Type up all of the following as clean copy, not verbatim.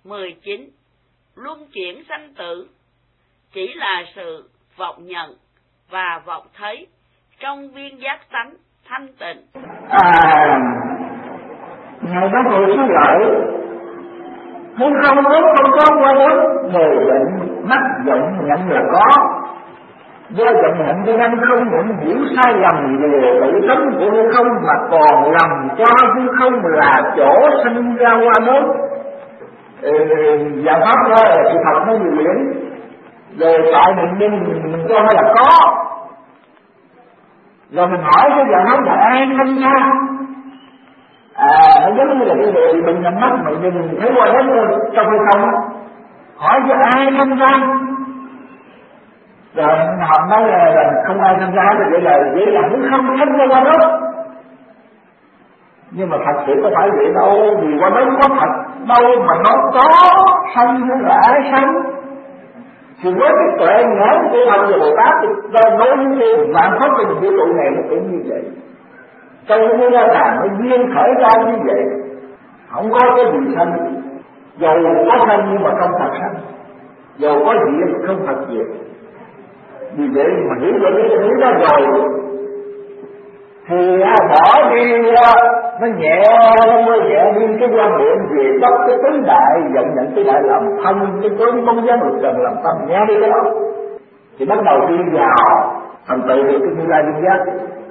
19. Luân chuyển sanh tử chỉ là sự vọng nhận và vọng thấy trong viên giác tánh thanh tịnh. Ngài có người suy lợi muốn không muốn không có qua đến người bệnh mắt giận nhận là có, do giận nhận cho nên không nhận hiểu sai lầm về tự tánh của hư không, mà còn lầm cho hư không là chỗ sinh ra qua đến giải pháp đó là sự thật nó điều khiển. Rồi tại mình cho nó là có, rồi mình hỏi cái giải pháp là ai không ra. Nó giống như là cái người mình nhắm mắt mà nhìn thấy qua đến trong hay không, hỏi cho ai không ra. Rồi họ nói là không ai tham gia, thì vậy là nó không tham gia qua đó. Nhưng mà thật sự có phải vậy đâu, vì qua đó có thật đâu mà nó có sanh hay là ai sanh. Thì với cái tuệ nhãn của ông và Bồ Tát thì nói như vạn pháp trong vũ trụ này nó cũng như vậy. Trong cái ra là nó duyên khởi ra như vậy, không có cái gì sanh. Dù có sanh nhưng mà không thật sanh, dù có diệt không thật diệt. Vì vậy mà hiểu được cái lý đó rồi thì bỏ đi, nó nhẹ đi cái quan niệm về tất cái tứ đại vọng nhận tứ đại làm thân, cái tướng không dám được cần làm tâm, nhẹ đi cái đó thì bắt đầu đi vào thành tựu được cái Như Lai Viên Giác.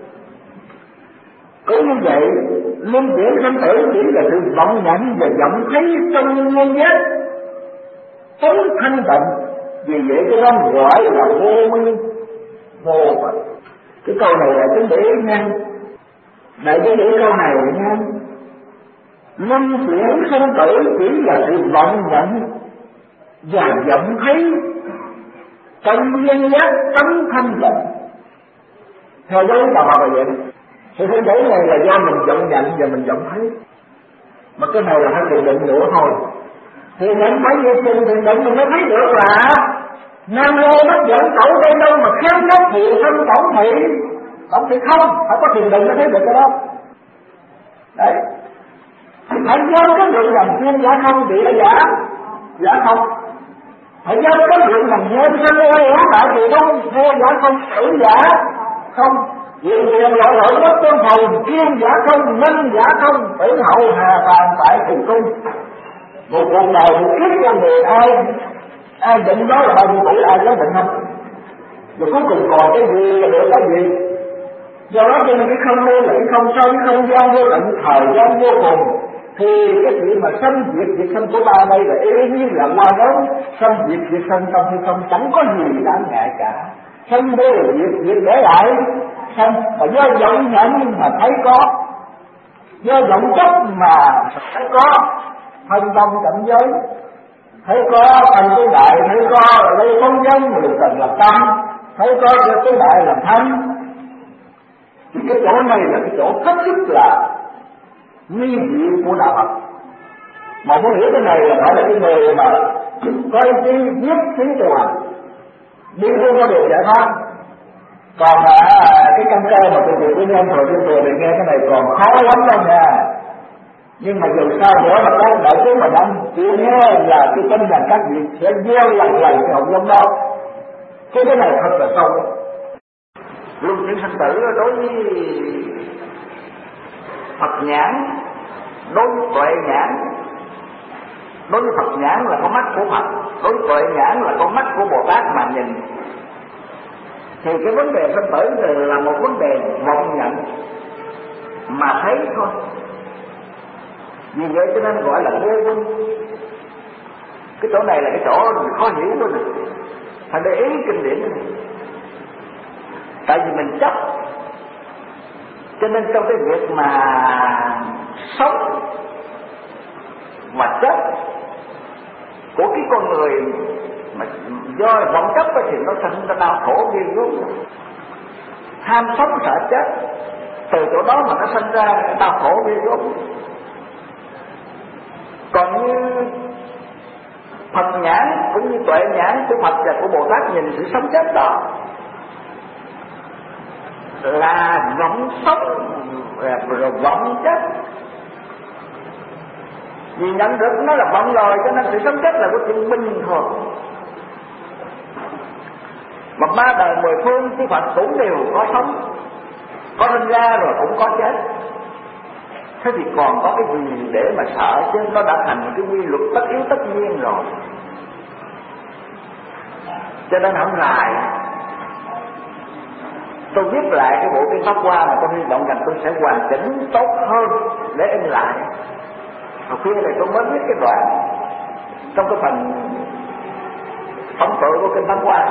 Cũng như vậy, luân chuyển sanh tử chỉ là sự vọng nhận và vọng thấy trong nguyên giác tánh thanh tịnh. Vì vậy cái đó gọi là vô minh vô Phật. Cái câu này là chúng để ý nha, đại chúng để câu này nha. Luân chuyển sanh tử chỉ là sự vọng nhận và vọng thấy trong nguyên giác tánh thanh tịnh. Theo dấu Đạo Phật là vậy. Sự sanh tử này là do mình vọng nhận và mình vọng thấy, mà cái này là phải thiền định nữa thôi. Thì định phải về thiền định mình mới thấy được là Nam mô bất dẫn cẩu đây đâu mà kháng nhất thiện thân tổng thị không, phải có thiền định mới thấy được cái đó. Đấy, phải do cái lượng làm chuyên giả không bị giả không, phải do cái lượng làm nhân sanh ơi tại vì đâu vô giả không tử giả không. Diện diện lộ lộ bất tương phùng, kiên giả không, minh giả không, tử hậu hà phàm tại thiền cung. Một cuộc đời một kiếp con người ai định đó là bao nhiêu tuổi, ai có định không? Rồi cuối cùng còn cái gì là được cái gì? Do đó cho nên cái không mê là cái không sâu, cái không gian vô tận, thời gian vô cùng. Thì cái chuyện mà sanh diệt sanh của ba đây là ý như là la đó, sanh diệt sanh trong hay không chẳng có gì đáng ngại cả. Sanh mê là diệt để lại sanh, mà do vọng nhận mà thấy có, do vọng chấp mà thấy có, thân tâm cảnh giới thấy có thành cái đại, thấy có ở đây không dân người cần làm tâm, thấy có cái đại làm thân. Thì cái chỗ này là cái chỗ hết sức là nghi diệu của đạo Phật. Mà muốn hiểu cái này là phải là cái người mà có ý chí viết thí cho hành, đi luôn có được giải pháp. Còn cái căn cơ mà tôi nghe thời trên chùa thì nghe cái này còn khó lắm đâu nha. Nhưng mà dù sao nữa mà các đại chúng mà đang chịu nghe là tôi tin rằng các vị sẽ gieo lần cái hồng giống đó. Cái này thật là sâu. Luân chuyển sanh tử đối với Phật nhãn, đối với tuệ nhãn. Đối với Phật nhãn là con mắt của Phật, đối với tuệ nhãn là con mắt của Bồ Tát mà nhìn. Thì cái vấn đề sanh tử là một vấn đề vọng nhận mà thấy thôi. Vì vậy cho nên gọi là vô minh. Cái chỗ này là cái chỗ khó hiểu luôn này. Phải để ý kinh điển này. Tại vì mình chấp, cho nên trong cái việc mà sống và chết của cái con người mà do vọng chấp thì nó thành ra đau khổ ghê gớm. Ham sống sợ chết, từ chỗ đó mà nó sinh ra đau khổ ghê gớm. Còn như Phật nhãn cũng như tuệ nhãn của Phật và của Bồ Tát nhìn sự sống chết đó là vọng sống rồi vọng chết. Vì nhận được nó là vọng rồi, cho nên sự sống chết là của chuyện bình thường. Mà ba đời mười phương chư Phật cũng đều có sống, có sinh ra rồi cũng có chết. Thế thì còn có cái gì để mà sợ chứ, nó đã thành cái quy luật tất yếu tất nhiên rồi. Cho nên không ngại tôi viết lại cái bộ kinh Pháp Hoa mà tôi hy vọng rằng tôi sẽ hoàn chỉnh tốt hơn để in lại. Hồi khuya này tôi mới viết cái đoạn trong cái phần phóng tự của kinh Pháp Hoa.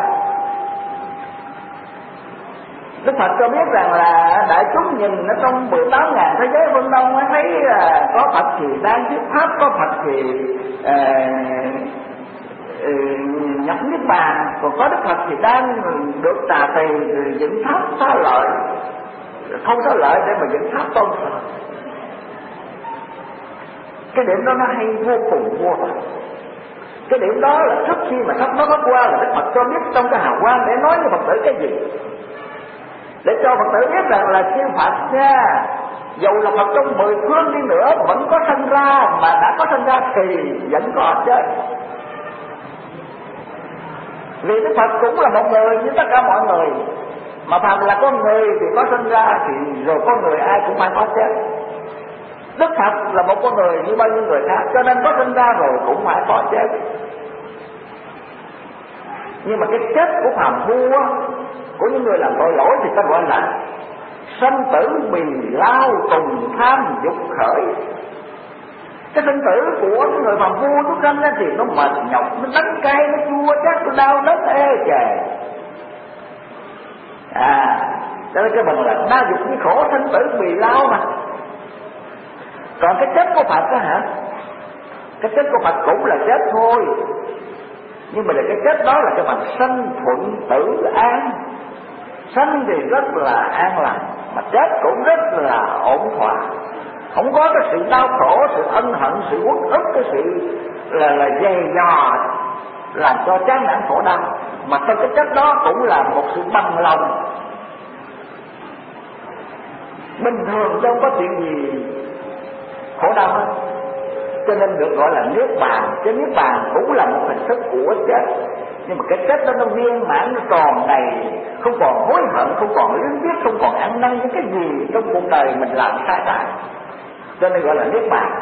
Đức Phật cho biết rằng là đại chúng nhìn ở trong 18.000 thế giới phương Đông thấy có Phật thì đang thuyết pháp, có Phật thì nhập niết bàn, còn có Đức Phật thì đang được tà tỳ dựng tháp xá lợi, không xá lợi để mà dựng tháp tôn thờ. Cái điểm đó nó hay vô cùng vô tận. Cái điểm đó là trước khi mà sắp nó Pháp Hoa là Đức Phật cho biết trong cái hào quang để nói với Phật tử cái gì, để cho Phật tử biết rằng là chư Phật nha, dầu là Phật trong 10 phương đi nữa vẫn có sanh ra, mà đã có sanh ra thì vẫn có chết. Vì Đức Phật cũng là một người như tất cả mọi người, mà phàm là con người thì có sinh ra thì rồi con người ai cũng phải có chết. Đức Phật là một con người như bao nhiêu người khác, cho nên có sinh ra rồi cũng phải có chết. Nhưng mà cái chết của phàm phu của những người làm tội lỗi thì ta gọi là sanh tử bì lao tùng tham dục khởi. Cái sinh tử của cái người phàm phu nó sanh ra thì nó mệt nhọc, nó đắng cay, nó chua chát, nó đau đớn ê chề. Cho nên cái bằng là đa dục với khổ, sinh tử bì lao mà. Còn cái chết của Phật đó hả? Cái chết của Phật cũng là chết thôi, nhưng mà cái chết đó là cái bằng sanh thuận tử an. Sanh thì rất là an lành, mà chết cũng rất là ổn thỏa. Không có cái sự đau khổ, sự ân hận, sự uất ức, cái sự là dày dò làm cho chán nản khổ đau. Mà trong cái chết đó cũng là một sự bằng lòng bình thường, chứ không có chuyện gì khổ đau hết. Cho nên được gọi là niết bàn. Chứ niết bàn cũng là một hình thức của chết, nhưng mà cái chết đó nó viên mãn, nó tròn đầy, không còn hối hận, không còn luyến tiếc, không còn ăn năn những cái gì trong cuộc đời mình làm sai trái, cho nên gọi là niết bàn.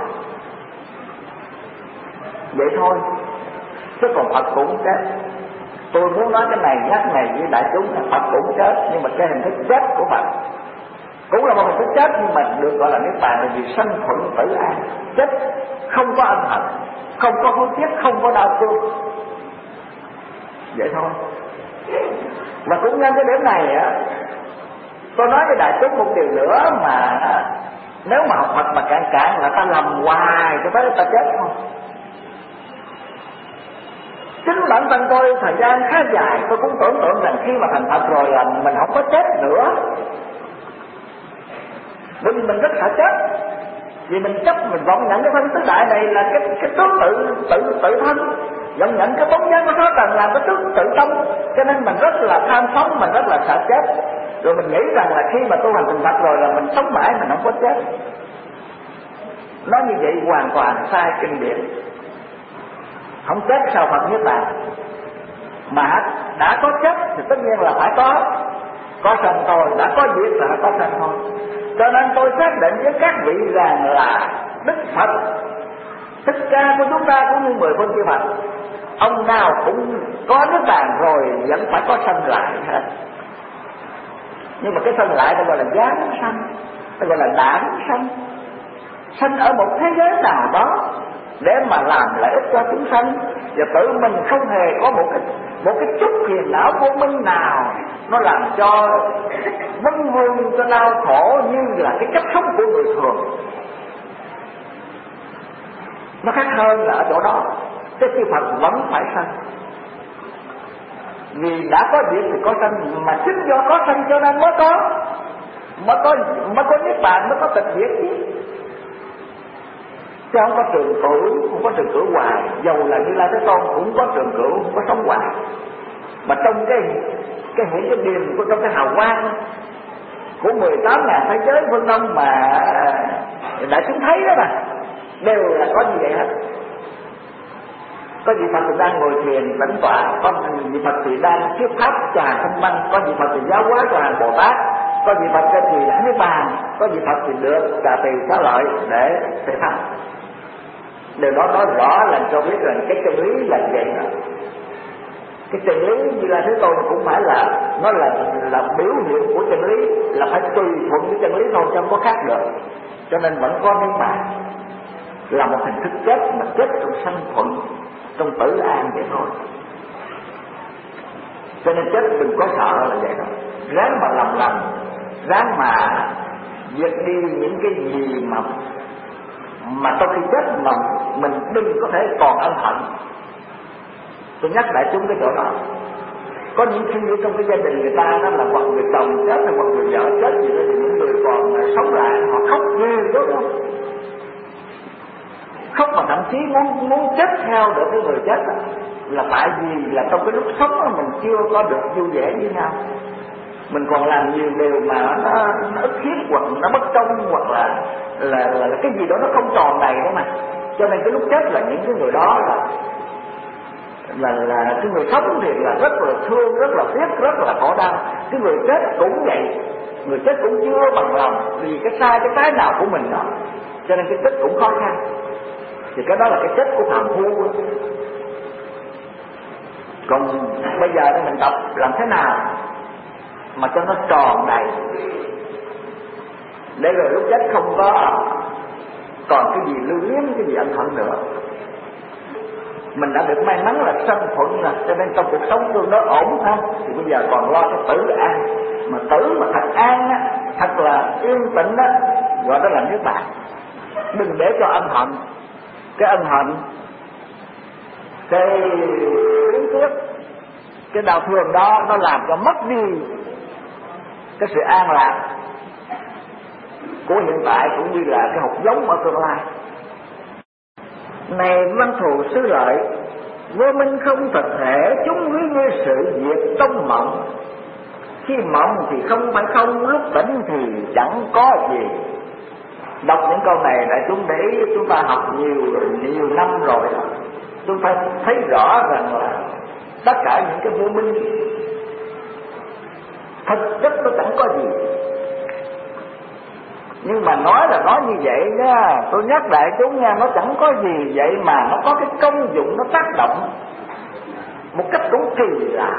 Vậy thôi, chứ còn Phật cũng chết. Tôi muốn nói cái này nhắc này với đại chúng là Phật cũng chết, nhưng mà cái hình thức chết của Phật cũng là một hình thức chết, nhưng mà được gọi là niết bàn là vì sanh thuận tử an. Chết không có ân hận, không có hối tiếc, không có đau thương. Vậy thôi. Mà cũng nhân cái điểm này á, tôi nói với đại chúng một điều nữa mà nếu mà học Phật mà cạn là ta lầm hoài cho tới ta chết không. Chính bản thân tôi thời gian khá dài tôi cũng tưởng tượng rằng khi mà thành Phật rồi là mình không có chết nữa, bởi vì mình rất sợ chết. Vì mình chấp, mình vọng nhận cái thân tứ đại này là cái tướng tự thân, vọng nhận cái bóng dáng của nó cần làm cái tướng tự tâm, cho nên mình rất là tham sống, mình rất là sợ chết. Rồi mình nghĩ rằng là khi mà tu hành thành Phật rồi là mình sống mãi, mình không có chết. Nói như vậy hoàn toàn sai kinh điển. Không chết sao Phật niết bàn? Mà đã có chết thì tất nhiên là phải có sanh thôi, đã có diệt là có sanh thôi. Cho nên tôi xác định với các vị rằng là Đức Phật Thích Ca của chúng ta cũng như 10 phương chư Phật, ông nào cũng có niết bàn rồi vẫn phải có sanh lại hết. Nhưng mà cái sanh lại ta gọi là giáng sanh, ta gọi là đản sanh. Sanh ở một thế giới nào đó để mà làm lợi ích cho chúng sanh, và tự mình không hề có một cái chút phiền não vô minh nào nó làm cho vân vương, cho đau khổ như là cái cách sống của người thường. Nó khác hơn là ở chỗ đó, cái chư Phật vẫn phải sanh. Vì đã có diệt thì có sanh, mà chính do có sanh cho nên mới có niết bàn, mới có tịch diệt chứ. Chứ không có trường cửu, không có trường cửu hoài. Dầu là Như Lai Thế Tôn cũng có trường cửu, không có sống hoài. Mà trong cái điềm của trong cái hào quang của 18.000 thế giới phương Đông mà đại chúng thấy đó mà, đều là có như vậy hết. Có vị Phật thì đang ngồi thiền tĩnh tọa, có vị Phật thì đang thuyết pháp cho hàng thanh văn, có vị Phật thì giáo hóa cho hàng Bồ Tát, có vị Phật thì đã niết bàn, có vị Phật thì được trà tỳ xá lợi để thăm. Điều đó nói rõ là cho biết rằng cái chân lý là vậy đó. Cái chân lý Như Lai Thế Tôn cũng phải là nó là biểu hiện của chân lý, là phải tùy thuận với chân lý thôi, chứ không có khác được. Cho nên vẫn có niết bàn là một hình thức chết, mà chết trong sanh thuận, trong tử an vậy thôi. Cho nên chết đừng có sợ là vậy đó. Ráng mà làm lành, ráng mà diệt đi những cái gì mà sau khi chết mà mình đừng có thể còn ân hận. Tôi nhắc đại chúng cái chỗ đó. Có những khi trong cái gia đình người ta đó là hoặc người chồng chết hay hoặc người vợ chết gì đó, thì những người còn sống lại họ khóc ghê đó đâu. Khóc mà thậm chí muốn chết theo được cái người chết đó. Là tại vì là trong cái lúc sống đó mình chưa có được vui vẻ với nhau, mình còn làm nhiều điều mà nó ức hiếp, hoặc nó bất công, hoặc là cái gì đó nó không tròn đầy đó mà. Cho nên cái lúc chết là những cái người đó là cái người sống thì là rất là thương, rất là tiếc, rất là khổ đau. Cái người chết cũng vậy, người chết cũng chưa bằng lòng vì cái sai cái trái nào của mình đó, cho nên cái chết cũng khó khăn. Thì cái đó là cái chết của phàm phu đó. Còn bây giờ thì mình tập làm thế nào mà cho nó tròn đầy, để rồi lúc chết không có còn cái gì lưu luyến, cái gì ân hận nữa. Mình đã được may mắn là sanh thuận rồi, cho nên trong cuộc sống tương đối ổn ha. Thì bây giờ còn lo cho tử an, mà tử mà thật an á, thật là yên tĩnh á, gọi đó là niết bàn. Đừng để cho ân hận, cái ân hận, cái luyến tiếc, cái đau thương đó nó làm cho mất đi cái sự an lạc của hiện tại, cũng như là cái hột giống ở tương lai. Này văn thù xứ lợi, vô minh không thực thể, chúng ví như sự diệt trong mộng. Khi mộng thì không phải không, lúc tỉnh thì chẳng có gì. Đọc những câu này là chúng để ý, chúng ta học nhiều năm rồi đó. Chúng ta thấy rõ rằng là tất cả những cái vô minh thực chất nó chẳng có gì. Nhưng mà nói là nói như vậy nha, tôi nhắc đại chúng nha, nó chẳng có gì vậy mà nó có cái công dụng, nó tác động một cách cũng kỳ lạ.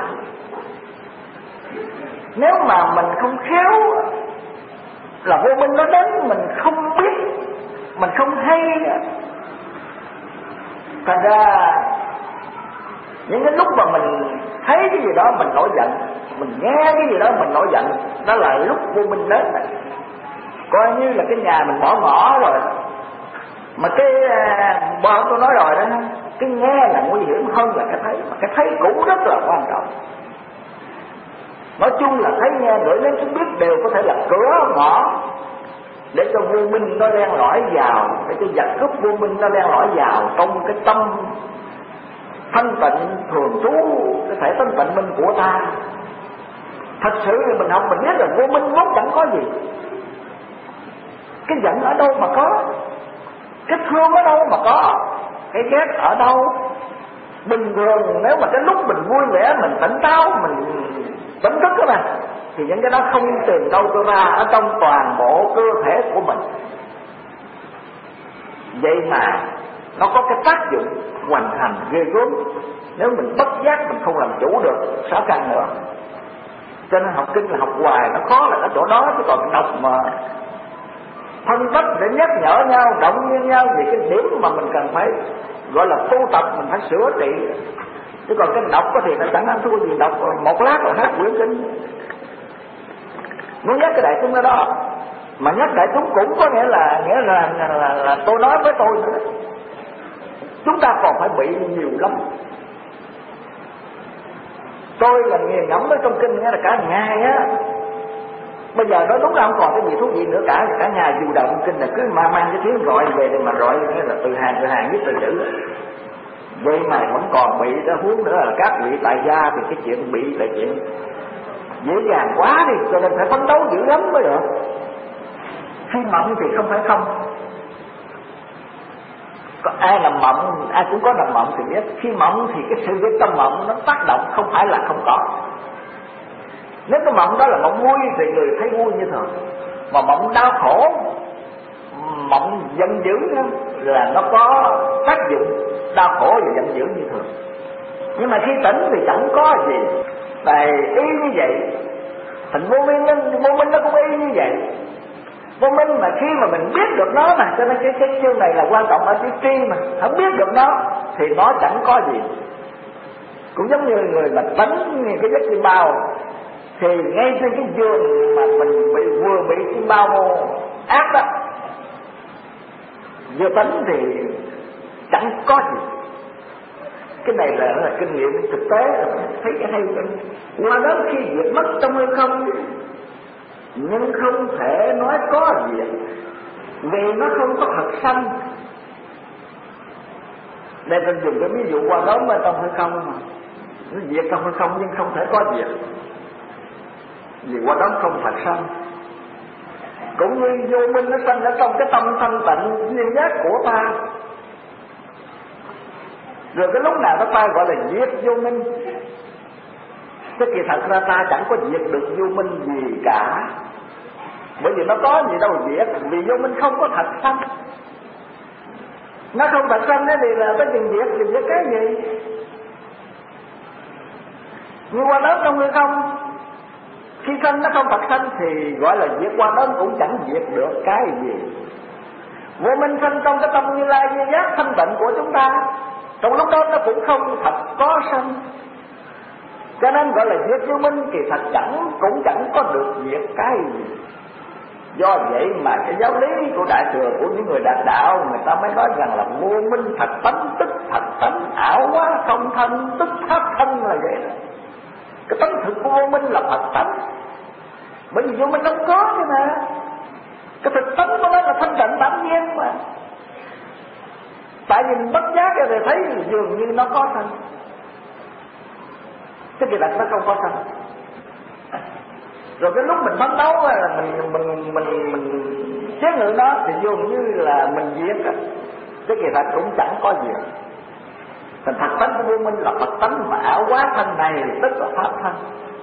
Nếu mà mình không khéo là vô minh nó đến, mình không biết, mình không hay, thành ra những cái lúc mà mình thấy cái gì đó mình nổi giận, mình nghe cái gì đó mình nổi giận, đó là lúc vô minh đến này. Coi như là cái nhà mình bỏ ngỏ rồi, mà cái bọn tôi nói rồi đó, cái nghe là nguy hiểm hơn là cái thấy, mà cái thấy cũng rất là quan trọng. Nói chung là thấy nghe ngửi nếm xúc biết đều có thể là cửa ngõ để cho vô minh nó len lỏi vào, để cho giặc cướp vô minh nó len lỏi vào trong cái tâm thanh tịnh thường trú, cái thể thanh tịnh minh của ta. Thật sự thì mình học mình biết là vô minh vốn chẳng có gì. Cái giận ở đâu mà có, cái thương ở đâu mà có, cái ghét ở đâu. Bình thường nếu mà cái lúc mình vui vẻ, mình tỉnh táo, mình tỉnh thức đó mà, thì những cái đó không tìm đâu cho ra ở trong toàn bộ cơ thể của mình. Vậy mà nó có cái tác dụng hoành hành ghê gớm. Nếu mình bất giác mình không làm chủ được, sao càng nữa. Cho nên học kinh là học hoài, nó khó là ở chỗ đó, chứ còn đọc mà phân tích để nhắc nhở nhau, động viên nhau về cái điểm mà mình cần phải gọi là tu tập, mình phải sửa trị. Chứ còn cái đọc có thì nó chẳng ăn thua gì, đọc một lát là hết quyển kinh. Muốn nhắc cái đại chúng đó đó, mà nhắc đại chúng cũng có nghĩa là tôi nói với tôi nữa. Chúng ta còn phải bị nhiều lắm. Tôi là nghiền ngẫm với trong kinh nghe là cả ngày á. Bây giờ nói đúng là không còn cái gì thú vị nữa cả nhà dù đầu trong kinh là cứ mang cái tiếng gọi về để mà gọi nghĩa là từ hàng với từ chữ. Vậy mà vẫn còn bị đó, huống nữa là các vị tại gia thì cái chuyện bị là chuyện dễ dàng quá đi, cho nên phải phấn đấu dữ lắm mới được. Hay mộng thì không phải không, Có ai làm mộng, ai cũng có làm mộng thì biết. Khi mộng thì cái sự việc trong mộng nó tác động, không phải là không có. Nếu cái mộng đó là mộng vui thì người thấy vui như thường. Mà mộng đau khổ, mộng giận dữ đó, là nó có tác dụng đau khổ và giận dữ như thường. Nhưng mà khi tỉnh thì chẳng có gì. Tại ý như vậy, thành vô minh nó cũng y như vậy. Vô minh mà khi mà mình biết được nó mà, cho nên cái chương này là quan trọng ở chữ tri mà. Không biết được nó thì nó chẳng có gì. Cũng giống như người mà tấn cái giấc chim bao, thì ngay trên cái giường mà mình vừa bị chim bao ác đó, vừa tấn thì chẳng có gì. Cái này là kinh nghiệm thực tế, thấy cái hay. Qua đó khi việc mất trong hay không, nhưng không thể nói có việc, vì nó không có thật sanh. Đây mình dùng cái ví dụ qua đó mà trong hay không mà nó việc trong hay không, nhưng không thể có việc, vì qua đó không thật sanh. Cũng như vô minh nó sanh ở trong cái tâm thanh tịnh nguyên giác của ta. Rồi cái lúc nào ta gọi là diệt vô minh. Chứ kỳ thật ra ta chẳng có diệt được vô minh gì cả. Bởi vì nó có gì đâu diệt, vì vô minh không có thật sanh. Nó không thật sanh thì là cái chuyện diệt cái gì? Nhưng qua đó trong người không, khi sanh nó không thật sanh thì gọi là diệt, qua đó cũng chẳng diệt được cái gì. Vô minh sanh trong cái tâm Như Lai Như Giác thanh tịnh của chúng ta, trong lúc đó nó cũng không thật có sanh. Cho nên gọi là diệt vô minh, kỳ thật cũng chẳng có được diệt cái gì. Do vậy mà cái giáo lý của Đại Thừa, của những người đạt đạo, người ta mới nói rằng là vô minh thật tánh tức thật tánh, ảo hóa không thân tức pháp thân là vậy đó. Cái tánh thực của vô minh là thật tánh, bởi vì vô minh không có chứ mà. Cái thực tánh của nó là thanh tịnh bản nhiên mà. Tại vì mình bất giác rồi thấy dường như nó có thân, cái kỳ thật nó không có thân. Rồi cái lúc mình phấn đấu là mình chế ngự nó thì dường như là mình diệt á, cái kỳ thật cũng chẳng có gì. Thành thật tánh của vô minh là Phật tánh, mà ảo quá thân này tức là pháp thân.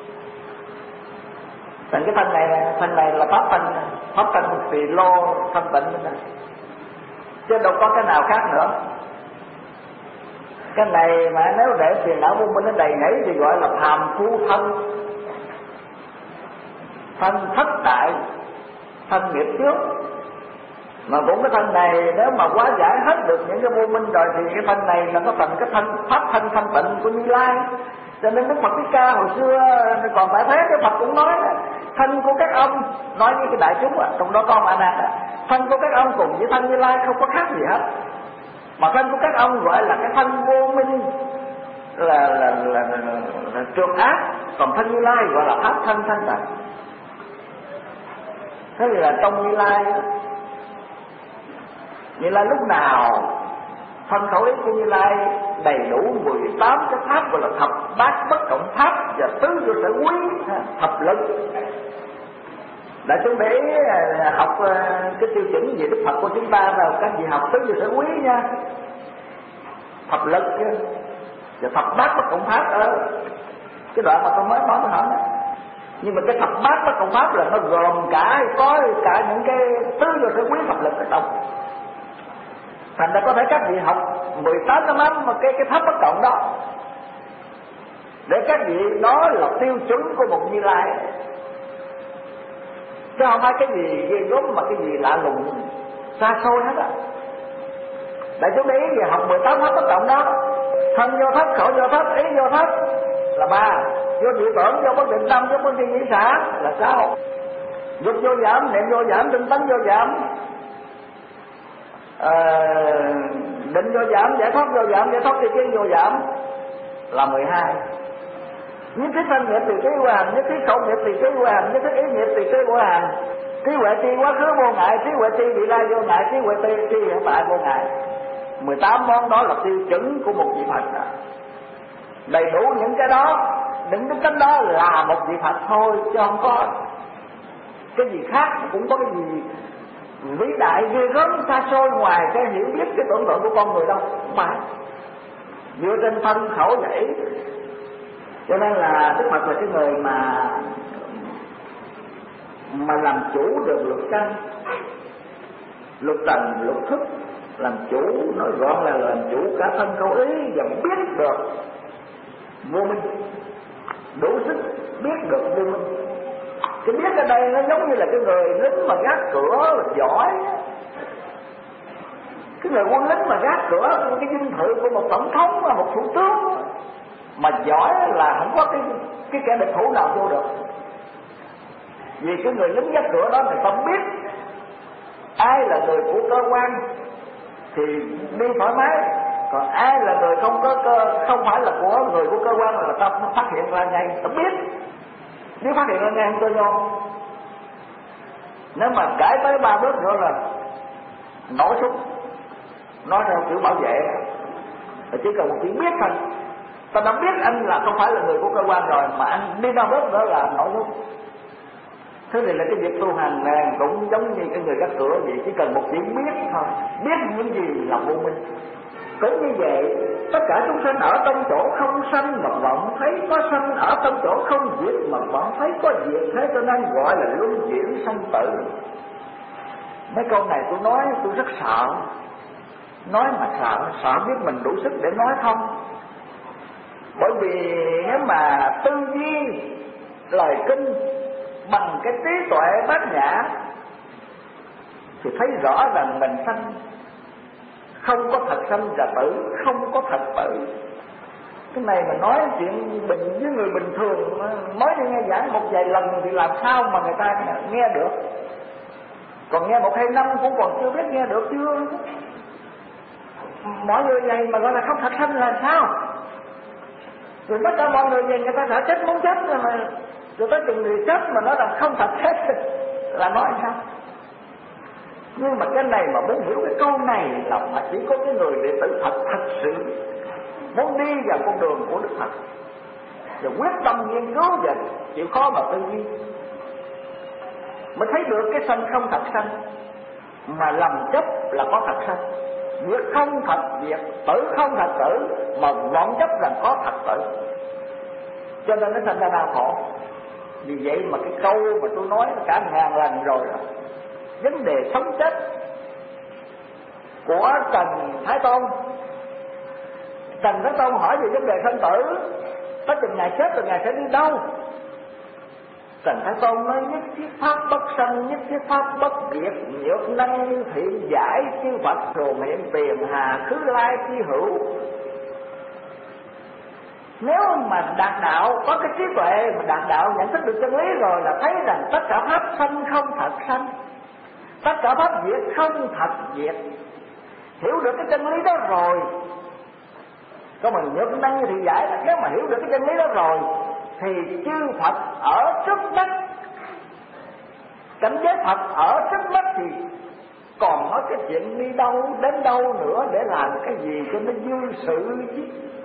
Thành cái thân này là pháp thân thì lô thanh tịnh nữa, chứ đâu có cái nào khác nữa. Cái này mà nếu để phiền não vô minh nó đầy nhảy thì gọi là phàm phu thân, thân thất đại, thân nghiệp trước. Mà cũng cái thân này nếu mà quá giải hết được những cái vô minh rồi thì cái thân này là nó thành cái thân pháp thân thanh tịnh của Như Lai. Cho nên Đức Phật Thích Ca hồi xưa còn tại thế, cái Phật cũng nói là thân của các ông, nói với cái đại chúng trong đó có A Nan, thân của các ông cùng với thân Như Lai không có khác gì hết. Mà thân của các ông gọi là cái thân vô minh, là trượt ác, còn thân Như Lai gọi là pháp thân thanh tịnh. Thế thì là trong Như Lai lúc nào thân khẩu ý của Như Lai đầy đủ 18 cái pháp gọi là thập bát bất cộng pháp và tứ vô sở quý, thập lực. Đại chúng để học cái tiêu chuẩn về Đức Phật của chúng ta rồi, các vị học tứ vô sở quý nha, thập lực và thập bát bất cộng pháp ở cái đoạn mà tôi mới nói với họ đó. Nhưng mà cái thập bát bất cộng pháp là nó gồm có cả những cái tứ vô sở quý thập lực ở trong. Thành ra có thể các vị học 18 năm mà cái pháp bất cộng đó, để các vị đó là tiêu chuẩn của một Như Lai, chứ không phải cái gì ghê gớm mà cái gì lạ lùng xa xôi hết á. Đại chúng để ý về học 18 pháp bất cộng đó, thân vô thất, khẩu vô thất, ý vô thất là 3, vô diệu tưởng, vô bất định tâm, vô bất tri nhĩ xã là 6, dục vô giảm, niệm vô giảm, tinh tấn vô giảm, định vô giảm, giải thoát vô giảm, giải thoát tri kiến vô giảm là 12. Nhất thiết thân nghiệp tùy trí vô hành, nhất thiết khẩu nghiệp tùy trí vô hành, nhất thiết ý nghiệp tùy trí vô hành, trí huệ tri quá khứ vô ngại, trí huệ tri vị lai vô ngại, trí huệ tri hiện tại vô ngại. 18 món đó là tiêu chuẩn của một vị Phật đó. Đầy đủ những cái đó, những cái đó là một vị Phật thôi, chứ không có cái gì khác, cũng có cái gì vĩ đại ghê gớm xa xôi ngoài cái hiểu biết, cái tưởng tượng của con người đâu, không phải. Dựa trên thân khẩu vậy. Cho nên là Đức Phật là cái người mà làm chủ được luật căn, luật trần, luật thức, làm chủ, nói gọn là làm chủ cả thân khẩu ý, và biết được vô minh, đủ sức biết được vô minh. Cái biết ở đây nó giống như là cái người lính mà gác cửa là giỏi. Cái người quân lính mà gác cửa, cái dinh thự của một tổng thống và một thủ tướng mà giỏi là không có cái kẻ địch thủ nào vô được. Vì cái người lính gác cửa đó người ta biết ai là người của cơ quan thì đi thoải mái, còn ai là người không phải là của người của cơ quan là ta phát hiện ra ngay, ta biết. Nếu phát hiện ra ngay không tôi nhon. Nếu mà cãi tới 3 bước nữa là nổ súng, nói theo kiểu bảo vệ, chỉ cần một chữ biết thôi. Ta đã biết anh là không phải là người của cơ quan rồi, mà anh đi 3 bước nữa là nổ súng. Thế này là cái việc tu hành này cũng giống như cái người gác cửa vậy, chỉ cần một chữ biết thôi, biết những gì là vô minh. Cũng như vậy, tất cả chúng sanh ở trong chỗ không sanh mà vọng thấy có sanh, ở trong chỗ không diệt mà vọng thấy có diệt, thế cho nên gọi là luân chuyển sanh tử. Mấy câu này tôi nói tôi rất sợ, nói mà sợ biết mình đủ sức để nói không. Bởi vì nếu mà tư duy lời kinh bằng cái trí tuệ bát nhã thì thấy rõ rằng mình sanh không có thật sanh và tử, không có thật tử. Cái này mà nói chuyện bình với người bình thường mới đi nghe giảng một vài lần thì làm sao mà người ta nghe được. Còn nghe 1-2 năm cũng còn chưa biết nghe được chưa. Mọi người vậy mà gọi là không thật sanh là sao? Rồi tất cả mọi người vậy người ta sợ chết muốn chết rồi mà, rồi tới từng người chết mà nói là không thật chết là nói sao? Nhưng mà cái này mà muốn hiểu cái câu này là phải chỉ có cái người đệ tử thật sự muốn đi vào con đường của Đức Phật, rồi quyết tâm nghiên cứu và chịu khó mà tư duy, mới thấy được cái sanh không thật sanh, mà lầm chấp là có thật sanh, diệt không thật diệt, tử không thật tử, mà vọng chấp rằng có thật tử, cho nên nó thành ra đau khổ. Vì vậy mà cái câu mà tôi nói cả 1000 lần rồi đó, vấn đề sống chết của Trần Thái Tôn. Trần Thái Tôn hỏi về vấn đề sanh tử, tới chừng ngày chết rồi ngài sẽ đi đâu? Trần Thái Tôn nói nhất thiết pháp bất sanh, nhất thiết pháp bất diệt, nhược năng thiện giải chư Phật, rồi hiện tiền hà khứ lai chi hữu. Nếu mà đạt đạo, có cái trí tuệ mà đạt đạo nhận thức được chân lý rồi là thấy rằng tất cả pháp sanh không thật sanh, tất cả pháp diệt không thật diệt. Hiểu được cái chân lý đó rồi, có mình nhược năng thì giải, nếu mà hiểu được cái chân lý đó rồi thì chư Phật ở trước mắt, cảnh giới Phật ở trước mắt thì còn nói cái chuyện đi đâu đến đâu nữa để làm cái gì cho nó dư sự chứ.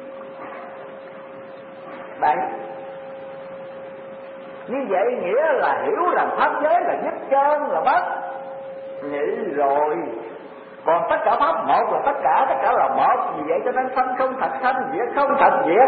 Đấy, như vậy nghĩa là hiểu rằng pháp giới là nhất chân là bất nhị rồi, còn tất cả pháp một là tất cả là một. Vì vậy cho nên sanh không thật sanh, diệt không thật diệt.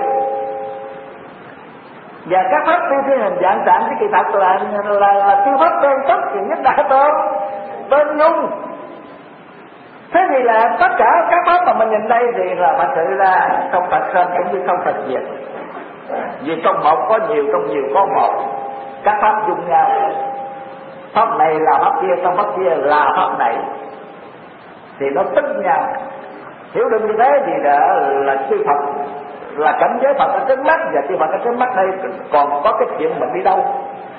Và các pháp tuy thiên hình dạng trạng cái kỳ thật là tiêu pháp đơn tất thì nhất đại tôn tên nhung. Thế thì là tất cả các pháp mà mình nhìn đây thì là thật sự là không thật sanh cũng như không thật diệt. Vì trong một có nhiều, trong nhiều có một, các pháp dung nhau. Pháp này là pháp kia, trong pháp kia là pháp này, thì nó tức nhau. Hiểu được như thế thì là chư Phật, là cảnh giới Phật ở trước mắt, và chư Phật ở trước mắt đây còn có cái chuyện mình đi đâu.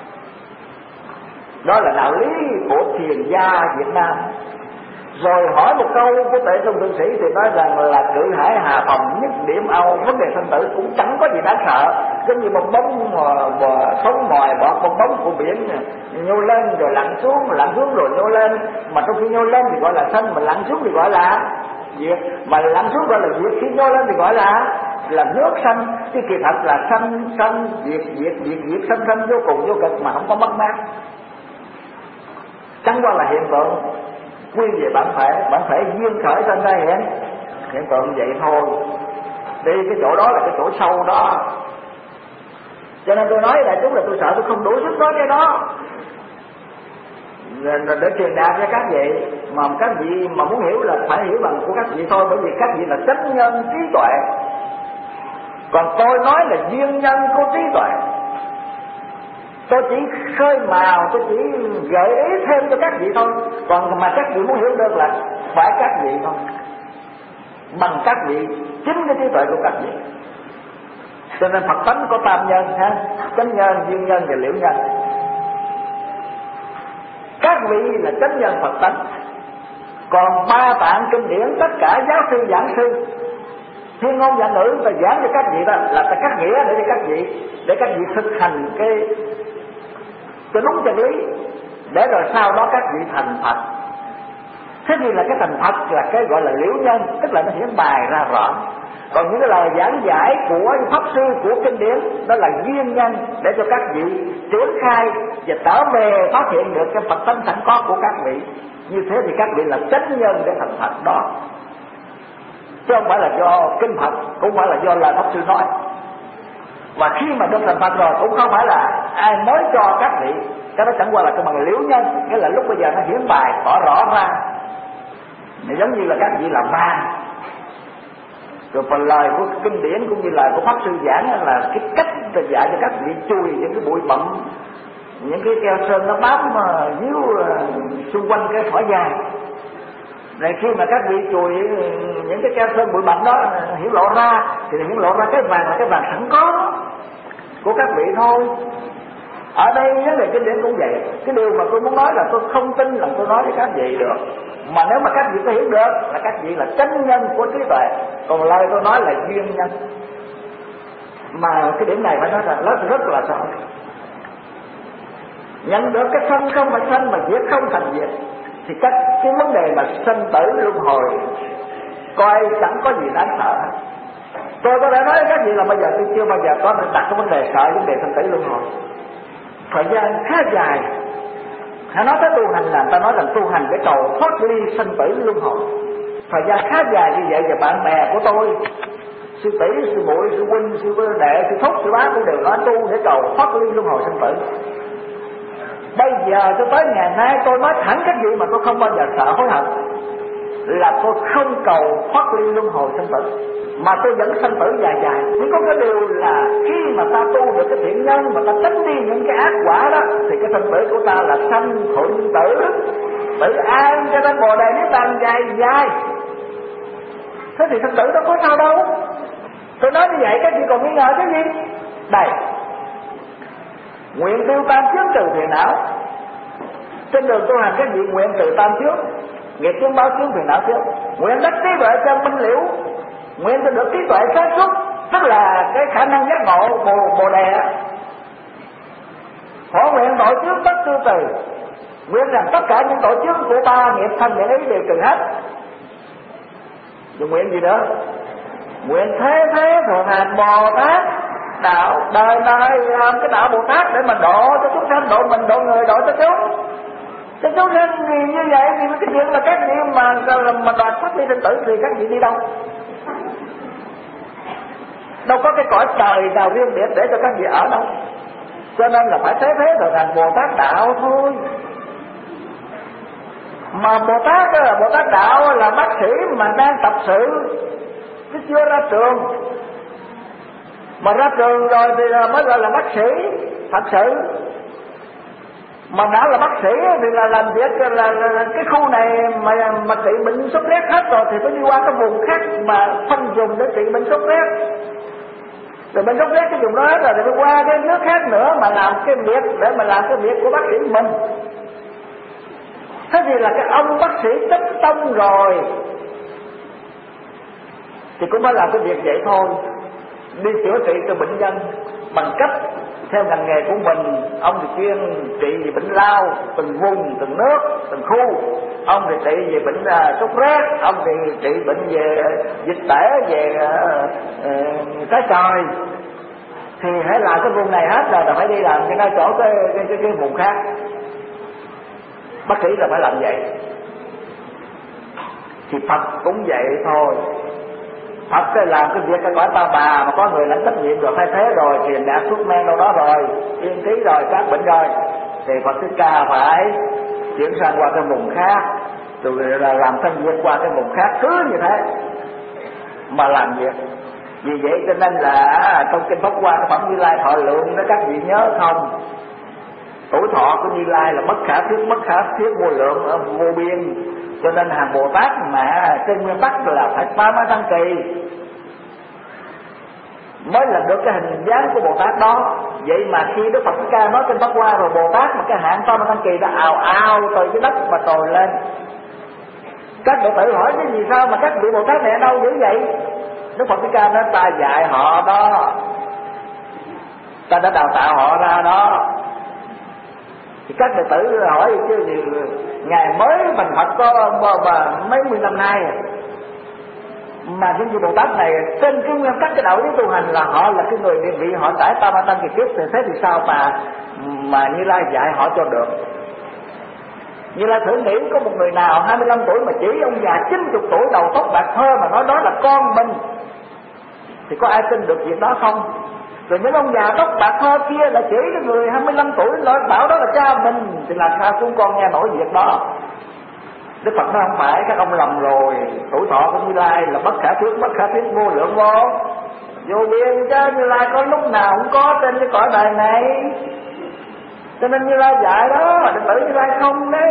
Đó là đạo lý của thiền gia Việt Nam. Rồi hỏi một câu của Tệ Trung Thượng Sĩ thì nói rằng là cự hải hà phòng nhất điểm Âu, vấn đề sinh tử cũng chẳng có gì đáng sợ. Giống như bong bóng sống mòi bỏ bong bóng của biển nhô lên rồi lặn xuống rồi nhô lên, mà trong khi nhô lên thì gọi là sanh, mà lặn xuống thì gọi là diệt, mà lặn xuống gọi là diệt, khi nhô lên thì gọi là nước sanh. Chứ kỳ thật là sanh diệt sanh vô cùng vô cực mà không có mất mát, chẳng qua là hiện tượng. quy về bản thể duyên khởi sanh ra hiện tượng vậy thôi. Đi cái chỗ đó là cái chỗ sâu đó. Cho nên tôi nói đại chúng là tôi sợ tôi không đủ sức nói cái đó để truyền đạt cho các vị. Mà các vị mà muốn hiểu là phải hiểu bằng của các vị thôi, bởi vì các vị là chánh nhân trí tuệ, còn tôi nói là duyên nhân của trí tuệ. Tôi chỉ khơi mào, tôi chỉ gợi ý thêm cho các vị thôi. Còn mà các vị muốn hiểu được là phải các vị thôi, bằng các vị, chính cái trí tuệ của các vị. Cho nên Phật tánh có tam nhân ha, chánh nhân, duyên nhân và liễu nhân. Các vị là chánh nhân Phật tánh. Còn ba tạng kinh điển tất cả giáo sư giảng sư thiên ngôn và ngữ ta giảng cho các vị đó là ta cắt nghĩa để các vị thực hành cái cho đúng chân lý, để rồi sau đó các vị thành Phật. Thế thì là cái thành Phật là cái gọi là liễu nhân, tức là nó hiển bày ra rõ. Còn những cái lời giảng giải của pháp sư của kinh điển đó là duyên nhân, để cho các vị triển khai và trở về phát hiện được cái Phật tánh sẵn có của các vị. Như thế thì các vị là chánh nhân để thành Phật đó, chứ không phải là do kinh Phật, cũng phải là do lời pháp sư nói. Và khi mà được thành Phật rồi cũng không phải là ai nói cho các vị, cái đó chẳng qua là cái bằng liễu nhân, cái là lúc bây giờ nó hiển bài tỏ rõ ra. Giống như là các vị làm ma. Rồi phần lời của kinh điển cũng như lời của pháp sư giảng là cái cách dạy cho các vị chui những cái bụi bặm, những cái keo sơn nó bám díu xung quanh cái thỏi dài. Rồi khi mà các vị chùi những cái keo sơn bụi bặm đó hiển lộ ra, thì hiển lộ ra cái vàng là cái vàng sẵn có của các vị thôi. Ở đây vấn đề kinh điển cũng vậy. Cái điều mà tôi muốn nói là tôi không tin là tôi nói với các vị được, mà nếu mà các vị có hiểu được là các vị là chánh nhân của trí tuệ. Còn lời tôi nói là duyên nhân. Mà cái điểm này phải nói là rất là sợ. Nhận được cái sanh không phải sanh, mà diệt không thành diệt, thì cái vấn đề mà sanh tử luân hồi coi chẳng có gì đáng sợ. Tôi có thể nói với các vị là bây giờ tôi chưa bao giờ có đặt cái vấn đề sợ vấn đề sanh tử luân hồi. Thời gian khá dài, hãy nói tới tu hành là ta nói rằng tu hành để cầu thoát ly sanh tử luân hồi. Thời gian khá dài như vậy, và bạn bè của tôi, sư tỷ, sư muội, sư huynh, sư đệ, sư thúc, sư bá cũng đều nói tu để cầu thoát ly luân hồi sanh tử. Bây giờ cho tới ngày nay tôi nói thẳng các vị mà tôi không bao giờ sợ hối hận, là tôi không cầu thoát ly luân hồi sanh tử, mà tôi vẫn sanh tử dài dài. Nhưng có cái điều là khi mà ta tu được cái thiện nhân, mà ta tránh đi những cái ác quả đó, thì cái sanh tử của ta là sanh thuận tử, tự an cho đến bồ đề niết bàn dài dài. Thế thì sanh tử đó có sao đâu. Tôi nói như vậy các vị còn nghi ngờ cái gì? Đây, nguyện tiêu tam chướng trừ phiền não. Trên đường tu hành các vị nguyện trừ tam chướng, nghiệp chướng, báo chướng, phiền não chướng. Nguyện đắc trí tuệ chân minh liễu, nguyện cho được trí tuệ sáng suốt, tức là cái khả năng giác ngộ bồ đề. Phổ nguyện tội chướng tất tiêu trừ, nguyện rằng tất cả những tội chướng của ta, nghiệp thân nguyện ý đều trừ hết. Rồi nguyện gì nữa? Nguyện thế thường hành Bồ Tát đạo, đời cái đạo Bồ Tát để mà độ cho chúng sanh, độ mình, độ người, độ cho chúng. Cho chúng sanh thì như vậy thì cái chuyện là các vị mà đoạt thoát ly sinh tử thì các vị đi đâu? Đâu có cái cõi trời nào riêng biệt để cho các vị ở đâu. Cho nên là phải thế rồi thành Bồ Tát đạo thôi. Mà Bồ Tát đó là Bồ Tát đạo là bác sĩ mà đang tập sự, chứ chưa ra trường. Mà ra trường rồi thì mới gọi là bác sĩ thật sự. Mà đã là bác sĩ thì là làm việc là cái khu này mà trị bệnh sốt rét hết rồi thì phải đi qua cái vùng khác mà phân dùng để trị bệnh sốt rét. Rồi bệnh sốt rét cái vùng đó hết rồi thì phải qua cái nước khác nữa mà làm cái việc để mà làm cái việc của bác sĩ mình. Thế thì là cái ông bác sĩ chấp tâm rồi thì cũng phải làm cái việc vậy thôi, đi chữa trị cho bệnh nhân bằng cách theo ngành nghề của mình. Ông thì chuyên trị về bệnh lao, từng vùng, từng nước, từng khu. Ông thì trị về bệnh sốt rét, ông thì trị bệnh về dịch tễ, về trái trời. Thì hãy làm cái vùng này hết rồi là phải đi làm cái nơi chỗ cái vùng khác. Bác sĩ là phải làm vậy. Thì Phật cũng vậy thôi. Phật sẽ làm cái việc cái cõi Ta Bà mà có người lãnh trách nhiệm rồi, thay thế rồi, truyền đạt thuốc men đâu đó rồi, yên trí rồi, các bệnh rồi, thì Phật Thích Ca phải chuyển sang qua cái vùng khác, rồi là làm thân việc qua cái vùng khác, cứ như thế mà làm việc. Vì vậy cho nên là trong kinh Pháp Hoa, cái phẩm Như Lai thọ lượng đó các vị nhớ không? Tuổi thọ của Như Lai là bất khả thiết vô lượng, vô biên. Cho nên hàng Bồ Tát mà trên nguyên tắc là phải 30 tháng kỳ mới là được cái hình dáng của Bồ Tát đó. Vậy mà khi Đức Phật Thích Ca nói trên Pháp Hoa rồi, Bồ Tát mà cái hạn 30 tháng kỳ đã ào ào từ cái đất mà trồi lên. Các đệ tử hỏi cái gì sao mà các vị Bồ Tát này ở đâu dữ vậy? Đức Phật Thích Ca nói ta dạy họ đó, ta đã đào tạo họ ra đó. Thì các đệ tử hỏi chứ gì, ngày mới thành Phật có mấy mươi năm nay mà những vị Bồ Tát này trên cái nguyên tắc cái đạo lý tu hành là họ là cái người địa vị, họ trải tam tăng kỳ kiếp, thì thế thì sao mà Như Lai dạy họ cho được? Như Lai thử nghĩ có một người nào 25 tuổi mà chỉ ông già 90 tuổi đầu tóc bạc phơ mà nói đó là con mình, thì có ai tin được việc đó không? Rồi những ông già tóc bạc thơ kia là chỉ cái người 25 tuổi nói bảo đó là cha mình, thì làm sao chúng con nghe nổi việc đó? Đức Phật nói không phải, các ông lầm rồi. Tuổi thọ của Như Lai là bất khả thuyết vô lượng vô biên, chứ Như Lai có lúc nào cũng có trên cái cõi đời này. Cho nên Như Lai dạy đó, đệ tử Như Lai không đấy.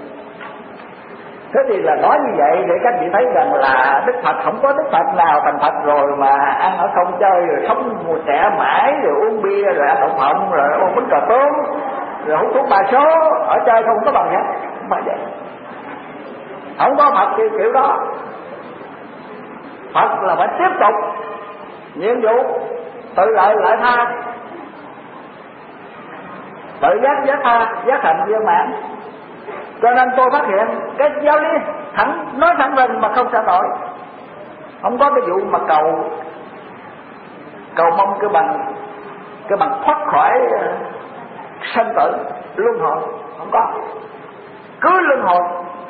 Thế thì là nói như vậy để các vị thấy rằng là Đức Phật không có Đức Phật nào thành Phật rồi mà ăn ở không chơi, rồi sống mùa trẻ mãi, rồi uống bia, rồi ăn đậu phộng, rồi uống bánh cà tốn, rồi hút thuốc ba số, ở chơi không có bằng hết. Không phải vậy. Không có Phật kiểu đó. Phật là phải tiếp tục nhiệm vụ tự lợi lợi tha, tự giác tha, giác hạnh viên mãn. Cho nên tôi phát hiện cái giáo lý nói thẳng lên mà không sửa đổi. Không có cái vụ mà cầu mong cái bằng thoát khỏi sanh tử luân hồi, không có. Cứ luân hồi.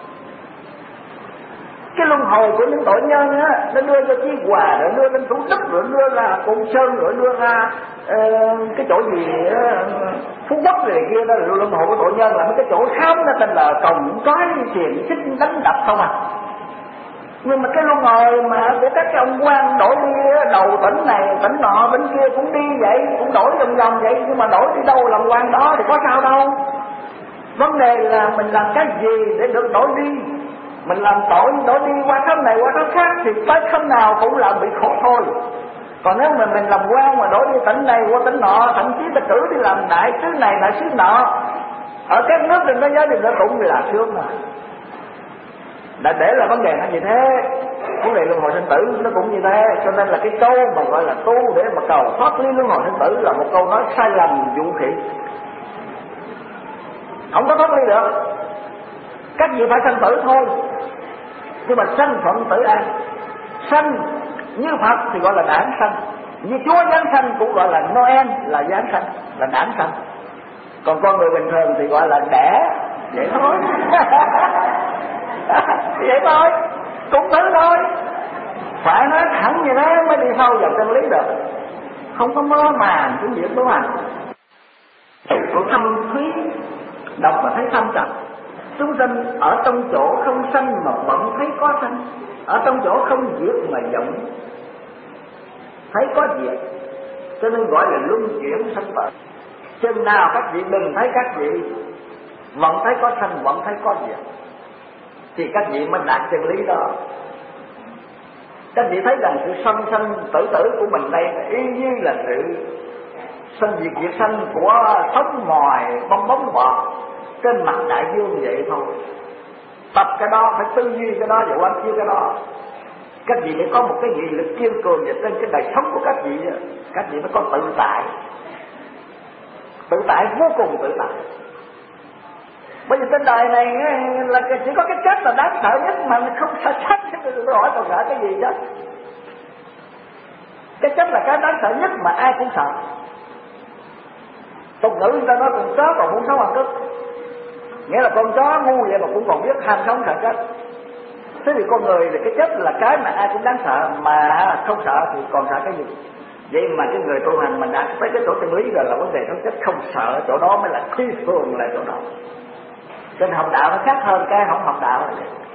Cái luân hồi của những tội nhân á, nó đưa ra Chí Hòa, rồi đưa lên Thủ Đức, rồi đưa ra Côn Sơn, rồi đưa ra cái chỗ gì Phú Quốc này kia, đó là luân hồi của tội nhân. Là mấy cái chỗ khám nó tên là còng trói xiềng xích đánh đập không à. Nhưng mà cái luân hồi mà của các ông quan đổi đi đầu tỉnh này tỉnh nọ tỉnh kia cũng đi vậy, cũng đổi vòng vậy, nhưng mà đổi đi đâu làm quan đó thì có sao đâu. Vấn đề là mình làm cái gì để được đổi đi. Mình làm tội đổi đi qua khắp này qua khắp khác thì tới khắp nào cũng là bị khổ thôi. Còn nếu mà mình làm quan mà đổi đi tỉnh này qua tỉnh nọ, thậm chí ta cử đi làm đại sứ này đại sứ nọ ở các nước trên thế giới thì nó cũng là sướng mà. Để là vấn đề nó như thế. Vấn đề luân hồi sinh tử nó cũng như thế. Cho nên là cái câu mà gọi là tu để mà cầu thoát ly luân hồi sinh tử là một câu nói sai lầm dụ khỉ, không có thoát ly được. Các vị phải sanh tử thôi, nhưng mà sanh thuận tử an. Sanh như Phật thì gọi là đản sanh, như Chúa giáng sanh cũng gọi là Noel, là giáng sanh, là đản sanh. Còn con người bình thường thì gọi là đẻ, vậy thôi. Vậy thôi, cũng tử thôi. Phải nói thẳng như thế mới đi sâu vào chân lý được, không có mơ màng cái việc đó mà. Của thâm thúy đọc mà thấy thâm trầm. Chúng sinh ở trong chỗ không sanh mà vẫn thấy có sanh, ở trong chỗ không diệt mà vọng thấy có diệt, cho nên gọi là luân chuyển sanh tử. Chừng nào các vị đừng thấy các vị vẫn thấy có sanh, vẫn thấy có diệt, thì các vị mới đạt chân lý đó. Các vị thấy rằng sự sanh sanh tử tử của mình đây y như là sự sanh diệt sanh của sống mòi bong bọt trên mặt đại dương vậy thôi. Tập cái đó, phải tư duy cái đó và quán chiếu cái đó. Các vị mới có một cái nghị lực kiên cường và trên cái đời sống của các vị mới có tự tại vô cùng tự tại. Bởi vì trên đời này là chỉ có cái chết là đáng sợ nhất mà không sợ chết, chứ hỏi còn sợ cái gì chứ. Cái chết là cái đáng sợ nhất mà ai cũng sợ. Tục ngữ người ta nói con chó còn muốn sống ăn cướp, nghĩa là con chó ngu vậy mà cũng còn biết ham sống sợ chết. Thế thì con người là cái chết là cái mà ai cũng đáng sợ, mà không sợ thì còn sợ cái gì? Vậy mà cái người tu hành mình đã tới cái chỗ chân lý rồi là vấn đề nó chết không sợ, chỗ đó mới là phi thường, là chỗ đó. Trên học đạo nó khác hơn cái không học đạo.